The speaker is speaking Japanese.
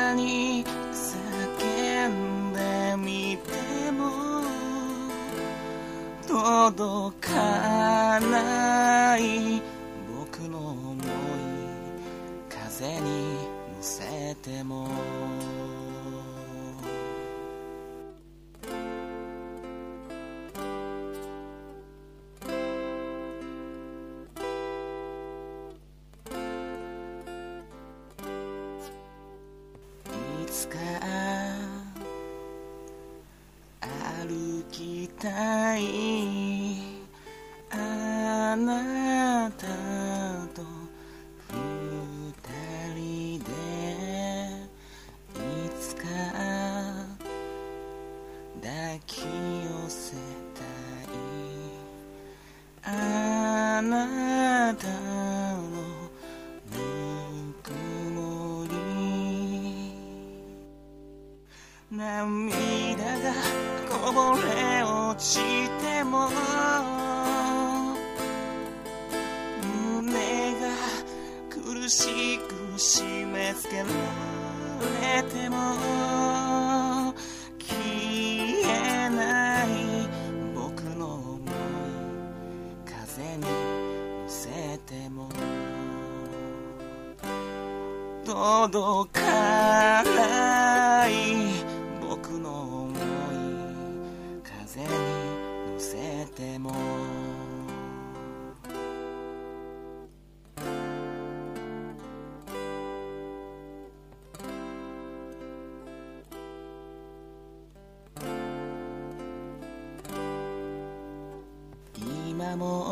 なに叫んでみても届かない僕の想い、風に乗せてもいつか歩きたいあなたと二人でいつか抱き寄せたいあなたのぬくもり、涙がこぼれ落ちても胸が苦しく締め付けられても消えない僕の想い、風に乗せても届かない僕の想い、風に乗せても今も